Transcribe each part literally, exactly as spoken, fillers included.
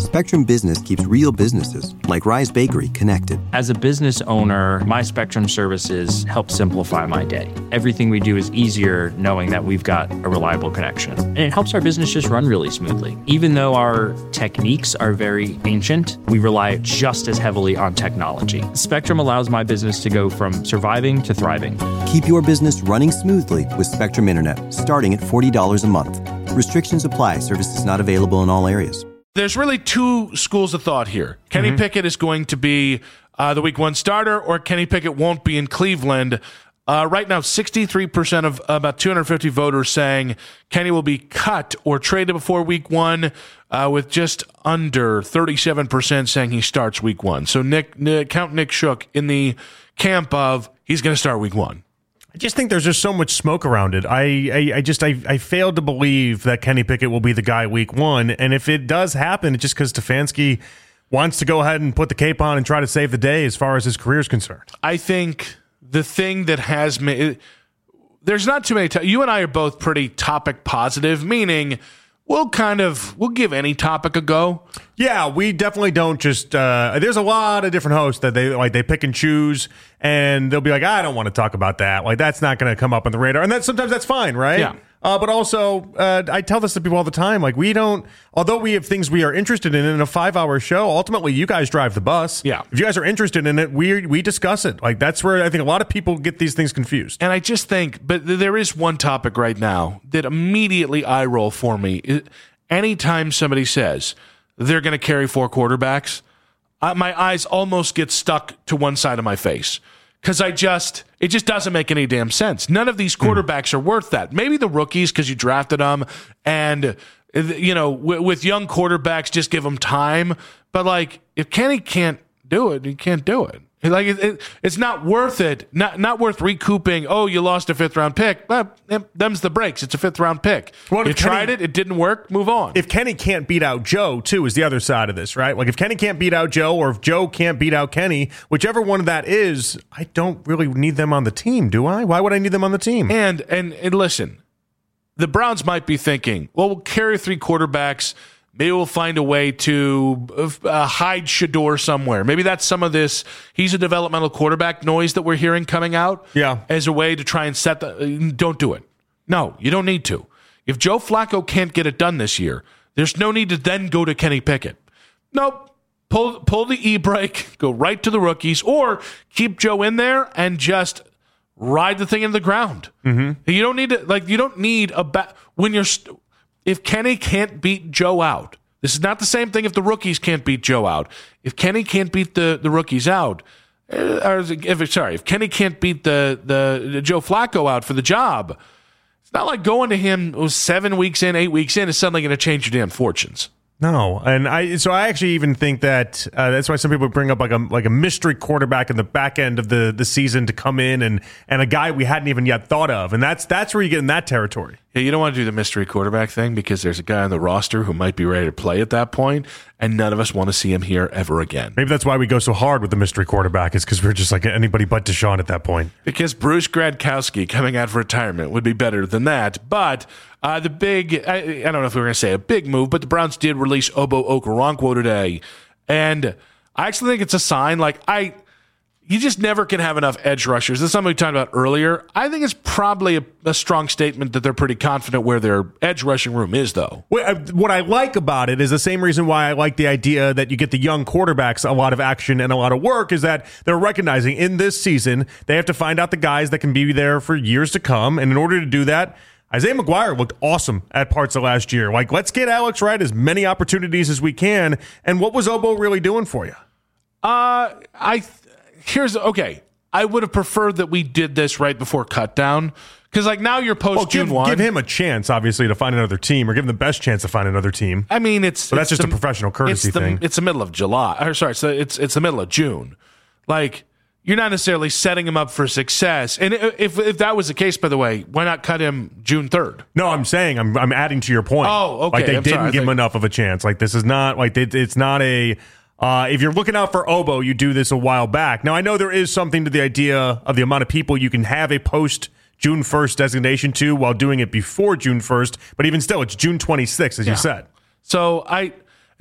Spectrum Business keeps real businesses, like Rise Bakery, connected. As a business owner, my Spectrum services help simplify my day. Everything we do is easier knowing that we've got a reliable connection. And it helps our business just run really smoothly. Even though our techniques are very ancient, we rely just as heavily on technology. Spectrum allows my business to go from surviving to thriving. Keep your business running smoothly with Spectrum Internet, starting at forty dollars a month. Restrictions apply. Services not available in all areas. There's really two schools of thought here. Kenny mm-hmm. Pickett is going to be uh, the week one starter, or Kenny Pickett won't be in Cleveland. Uh, right now, sixty-three percent of uh, about two hundred fifty voters saying Kenny will be cut or traded before week one, uh, with just under thirty-seven percent saying he starts week one. So Nick, Nick Count Nick Shook in the camp of he's going to start week one. I just think there's just so much smoke around it. I, I, I just I, I failed to believe that Kenny Pickett will be the guy week one. And if it does happen, it's just because Stefanski wants to go ahead and put the cape on and try to save the day as far as his career is concerned. I think the thing that has made there's not too many. To- you and I are both pretty topic positive, meaning we'll kind of we'll give any topic a go. Yeah, we definitely don't just. Uh, there's a lot of different hosts that they like. They pick and choose, and they'll be like, "I don't want to talk about that. Like, that's not going to come up on the radar." And that sometimes that's fine, right? Yeah. Uh, but also, uh, I tell this to people all the time. Like, we don't. Although we have things we are interested in in a five-hour show, ultimately, you guys drive the bus. Yeah. If you guys are interested in it, we we discuss it. Like, that's where I think a lot of people get these things confused. And I just think, but there is one topic right now that immediately eye roll for me. It, anytime somebody says they're going to carry four quarterbacks, uh, my eyes almost get stuck to one side of my face. Because I just, it just doesn't make any damn sense. None of these quarterbacks mm. are worth that. Maybe the rookies because you drafted them, and, you know, w- with young quarterbacks, just give them time. But, like, if Kenny can't do it, he can't do it. Like, it, it, it's not worth it. Not not worth recouping. Oh, you lost a fifth round pick. Well, them's the breaks. It's a fifth round pick. Well, you tried Kenny, it. It didn't work. Move on. If Kenny can't beat out Joe, too, is the other side of this, right? Like, if Kenny can't beat out Joe, or if Joe can't beat out Kenny, whichever one of that is, I don't really need them on the team, do I? Why would I need them on the team? And and, and listen, the Browns might be thinking, well, we'll carry three quarterbacks. Maybe we'll find a way to uh, hide Shador somewhere. Maybe that's some of this he's a developmental quarterback noise that we're hearing coming out yeah. as a way to try and set the – don't do it. No, you don't need to. If Joe Flacco can't get it done this year, there's no need to then go to Kenny Pickett. Nope. Pull, pull the e-brake, go right to the rookies, or keep Joe in there and just ride the thing into the ground. Mm-hmm. You don't need to – like, you don't need a ba- – when you're st- – if Kenny can't beat Joe out, this is not the same thing if the rookies can't beat Joe out. If Kenny can't beat the, the rookies out, uh, or if sorry, if Kenny can't beat the, the, the Joe Flacco out for the job, it's not like going to him seven weeks in, eight weeks in is suddenly going to change your damn fortunes. No, and I so I actually even think that uh, that's why some people bring up like a like a mystery quarterback in the back end of the, the season to come in and and a guy we hadn't even yet thought of, and that's that's where you get in that territory. Yeah, you don't want to do the mystery quarterback thing because there's a guy on the roster who might be ready to play at that point, and none of us want to see him here ever again. Maybe that's why we go so hard with the mystery quarterback, is because we're just like anybody but Deshaun at that point. Because Bruce Gradkowski coming out of retirement would be better than that, but uh, the big, I, I don't know if we were going to say a big move, but the Browns did release Obo Okoronkwo today, and I actually think it's a sign, like, I... You just never can have enough edge rushers. This is something we talked about earlier. I think it's probably a, a strong statement that they're pretty confident where their edge rushing room is, though. What I like about it is the same reason why I like the idea that you get the young quarterbacks a lot of action and a lot of work, is that they're recognizing in this season they have to find out the guys that can be there for years to come. And in order to do that, Isaiah McGuire looked awesome at parts of last year. Like, let's get Alex Wright as many opportunities as we can. And what was Obo really doing for you? Uh, I... Th- Here's okay. I would have preferred that we did this right before cut down, because like now you're post June well, one. Give him a chance, obviously, to find another team, or give him the best chance to find another team. I mean, it's so that's it's just the, a professional courtesy it's the, thing. It's the middle of July. Or sorry, so it's it's the middle of June. Like, you're not necessarily setting him up for success. And if if that was the case, by the way, why not cut him June third? No, I'm saying I'm I'm adding to your point. Oh, okay. Like they I'm didn't sorry, give think... him enough of a chance. Like this is not like it, it's not a. Uh, if you're looking out for Obo, you do this a while back. Now, I know there is something to the idea of the amount of people you can have a post June first designation to while doing it before June first, but even still, it's June twenty-sixth, as yeah. you said. So I,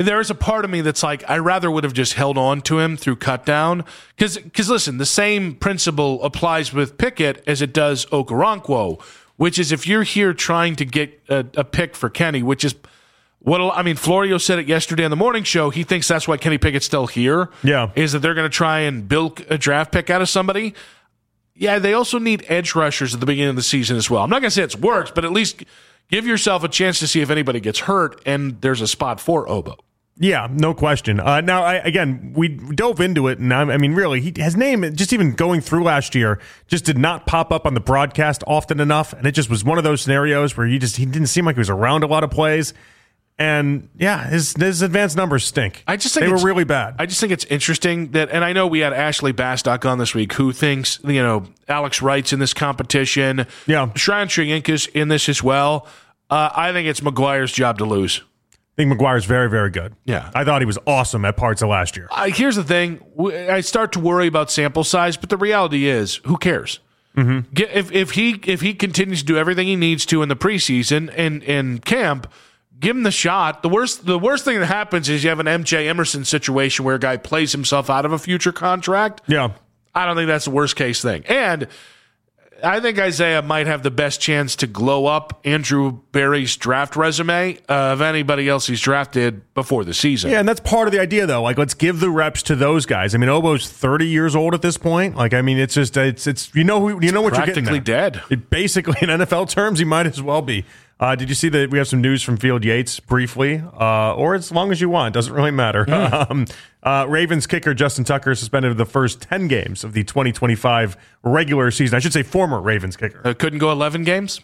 there is a part of me that's like, I rather would have just held on to him through cut down. Because, because listen, the same principle applies with Pickett as it does Okoronkwo, which is if you're here trying to get a, a pick for Kenny, which is what I mean, Florio said it yesterday on the morning show. He thinks that's why Kenny Pickett's still here. Yeah. Is that they're going to try and bilk a draft pick out of somebody. Yeah, they also need edge rushers at the beginning of the season as well. I'm not going to say it's works, but at least give yourself a chance to see if anybody gets hurt and there's a spot for Obo. Yeah, no question. Uh, now, I, again, we dove into it, and I, I mean, really, he, his name, just even going through last year, just did not pop up on the broadcast often enough, and it just was one of those scenarios where he just he didn't seem like he was around a lot of plays, and yeah, his his advanced numbers stink. I just think they were really bad. I just think it's interesting that, and I know we had Ashley Bastock on this week, who thinks you know Alex Wright's in this competition, yeah, Shryan Shayinka's in this as well. Uh, I think it's McGuire's job to lose. I think McGuire's very, very good. Yeah. I thought he was awesome at parts of last year. Uh, here's the thing. I start to worry about sample size, but the reality is, who cares? Mm-hmm. Get, if, if he if he continues to do everything he needs to in the preseason and in camp, give him the shot. The worst the worst thing that happens is you have an M J Emerson situation where a guy plays himself out of a future contract. Yeah. I don't think that's the worst case thing. And I think Isaiah might have the best chance to glow up Andrew Berry's draft resume uh, of anybody else he's drafted before the season. Yeah, and that's part of the idea, though. Like, let's give the reps to those guys. I mean, Obo's thirty years old at this point. Like, I mean, it's just it's it's you know who you know what you're getting. Practically dead. It basically, in N F L terms, he might as well be. Uh, did you see that we have some news from Field Yates briefly, uh, or as long as you want? Doesn't really matter. Mm. Um, uh, Ravens kicker Justin Tucker suspended the first ten games of the twenty twenty-five regular season. I should say former Ravens kicker. Uh, couldn't go eleven games?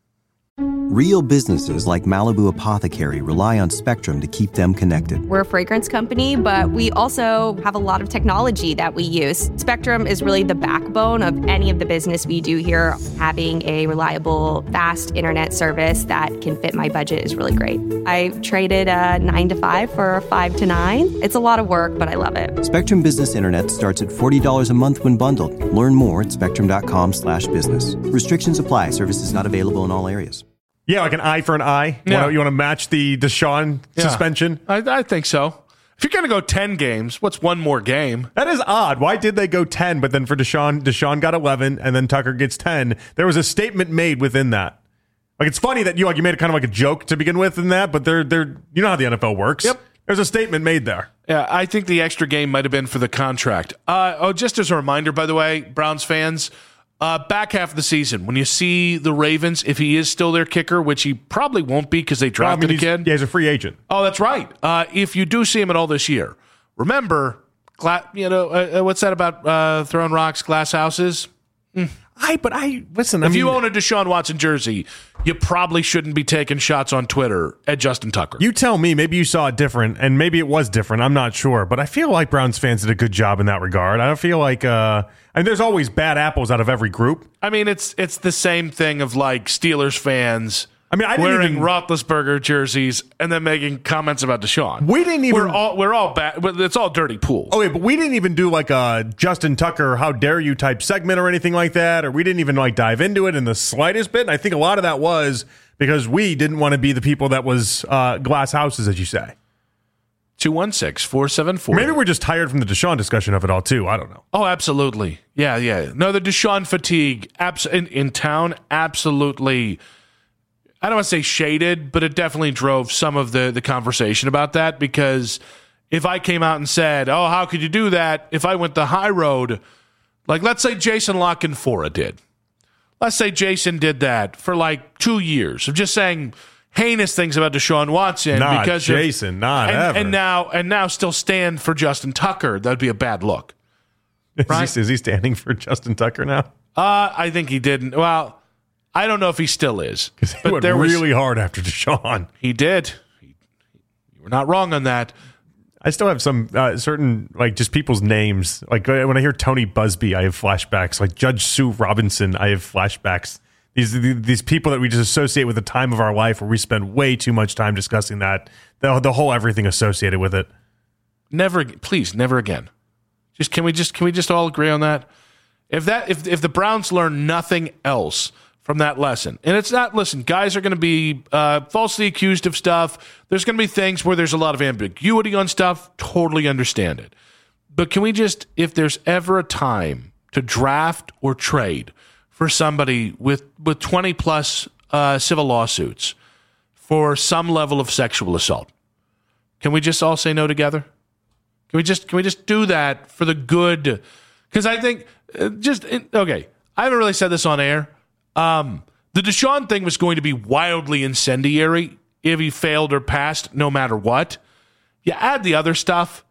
Real businesses like Malibu Apothecary rely on Spectrum to keep them connected. We're a fragrance company, but we also have a lot of technology that we use. Spectrum is really the backbone of any of the business we do here. Having a reliable, fast internet service that can fit my budget is really great. I traded a nine to five for a five to nine. It's a lot of work, but I love it. Spectrum Business Internet starts at forty dollars a month when bundled. Learn more at spectrum.com slash business. Restrictions apply. Services not available in all areas. Yeah, like an eye for an eye. Yeah. You want to match the Deshaun Yeah. suspension? I, I think so. If you're going to go ten games, what's one more game? That is odd. Why did they go ten, but then for Deshaun, Deshaun got eleven, and then Tucker gets ten? There was a statement made within that. Like, it's funny that you like you made it kind of like a joke to begin with in that, but they're they're you know how the N F L works. Yep. There's a statement made there. Yeah, I think the extra game might have been for the contract. Uh, oh, just as a reminder, by the way, Browns fans, uh, back half of the season, when you see the Ravens, if he is still their kicker, which he probably won't be because they Well, I drafted mean, a he's- kid. Yeah, he's a free agent. Oh, that's right. Uh, if you do see him at all this year, remember, gla- you know, uh, what's that about uh, throwing rocks, glass houses? I but I listen. I If mean, you own a Deshaun Watson jersey, you probably shouldn't be taking shots on Twitter at Justin Tucker. You tell me. Maybe you saw it different, and maybe it was different. I'm not sure, but I feel like Browns fans did a good job in that regard. I don't feel like, uh, and there's always bad apples out of every group. I mean, it's it's the same thing of like Steelers fans. I mean, I didn't wearing even- Roethlisberger jerseys and then making comments about Deshaun. We didn't even- We're all we're all bad. It's all dirty pool. Oh, wait, but we didn't even do like a Justin Tucker, how dare you type segment or anything like that, or we didn't even like dive into it in the slightest bit. And I think a lot of that was because we didn't want to be the people that was uh, glass houses, as you say. two one six, four seven four Maybe we're just tired from the Deshaun discussion of it all, too. I don't know. Oh, absolutely. Yeah, yeah. No, the Deshaun fatigue abs- in, in town, absolutely. I don't want to say shaded, but it definitely drove some of the, the conversation about that, because if I came out and said, oh, how could you do that? If I went the high road, like let's say Jason La Canfora did. Let's say Jason did that for like two years of just saying heinous things about Deshaun Watson. Not because Jason, of, not and, ever. And now, and now still stand for Justin Tucker. That'd be a bad look. Right? Is, he, is he standing for Justin Tucker now? Uh, I think he didn't. Well, I don't know if he still is. Because he But went there was, really hard after Deshaun. he did. He, you were not wrong on that. I still have some uh, certain, like, just people's names. Like, uh, when I hear Tony Busby, I have flashbacks. Like, Judge Sue Robinson, I have flashbacks. These these people that we just associate with the time of our life where we spend way too much time discussing that, the, the whole everything associated with it. Never, please, never again. Just can we just can we just all agree on that? If that if if the Browns learn nothing else from that lesson. And it's not, listen, guys are going to be uh, falsely accused of stuff. There's going to be things where there's a lot of ambiguity on stuff. Totally understand it. But can we just, if there's ever a time to draft or trade for somebody with, with twenty plus uh, civil lawsuits for some level of sexual assault, can we just all say no together? Can we just, can we just do that for the good? Because I think, uh, just, okay, I haven't really said this on air. Um, the Deshaun thing was going to be wildly incendiary if he failed or passed, no matter what. You add the other stuff,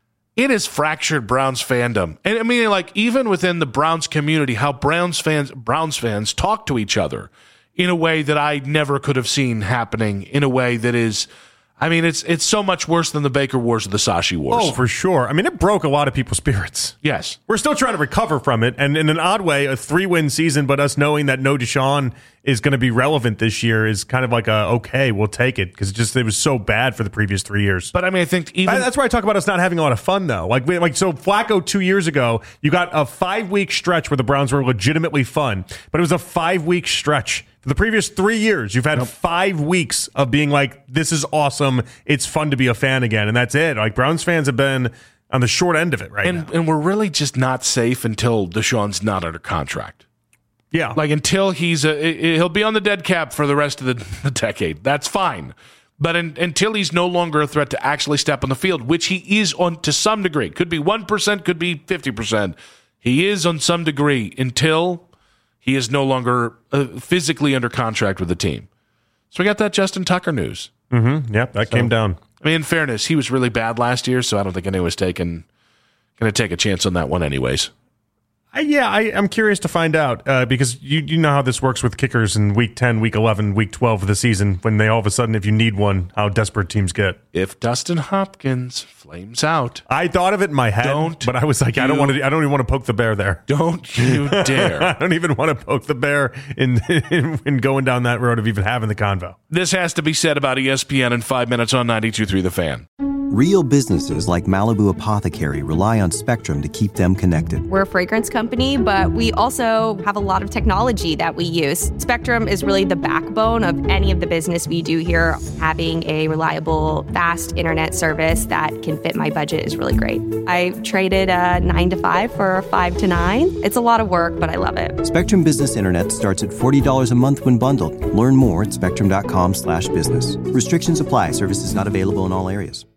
it has fractured Browns fandom. And I mean, like, even within the Browns community, how Browns fans, Browns fans talk to each other in a way that I never could have seen happening, in a way that is, I mean, it's it's so much worse than the Baker Wars or the Sashi Wars. Oh, for sure. I mean, it broke a lot of people's spirits. Yes. We're still trying to recover from it. And in an odd way, a three-win season, but us knowing that no Deshaun is going to be relevant this year is kind of like a, okay, we'll take it. Because it just it was so bad for the previous three years. But I mean, I think even... I, that's why I talk about us not having a lot of fun, though. Like, we, like so Flacco two years ago, you got a five-week stretch where the Browns were legitimately fun. But it was a five-week stretch. For the previous three years, you've had nope. five weeks of being like, this is awesome. It's fun to be a fan again. And that's it. Like, Browns fans have been on the short end of it right and, now. And we're really just not safe until Deshaun's not under contract. Yeah. Like, until he's a, he'll be on the dead cap for the rest of the, the decade. That's fine. But in, until he's no longer a threat to actually step on the field, which he is on to some degree, could be one percent, could be fifty percent. He is on some degree until he is no longer uh, physically under contract with the team. So we got that Justin Tucker news. Mm-hmm. Yep, that so, came down. I mean, in fairness, he was really bad last year, so I don't think anyone was taking going to take a chance on that one anyways. I, yeah, I, I'm curious to find out uh, because you you know how this works with kickers in week ten, week eleven, week twelve of the season when they all of a sudden, if you need one, how desperate teams get. If Dustin Hopkins flames out, I thought of it in my head, don't but I was like, I don't want to. I don't even want to poke the bear there. Don't you dare! I don't even want to poke the bear in, in in going down that road of even having the convo. This has to be said about E S P N in five minutes on ninety-two point three The Fan. Real businesses like Malibu Apothecary rely on Spectrum to keep them connected. We're a fragrance company, but we also have a lot of technology that we use. Spectrum is really the backbone of any of the business we do here. Having a reliable, fast internet service that can fit my budget is really great. I traded a nine to five for a five to nine. It's a lot of work, but I love it. Spectrum Business Internet starts at forty dollars a month when bundled. Learn more at spectrum dot com slash business. Restrictions apply. Services not available in all areas.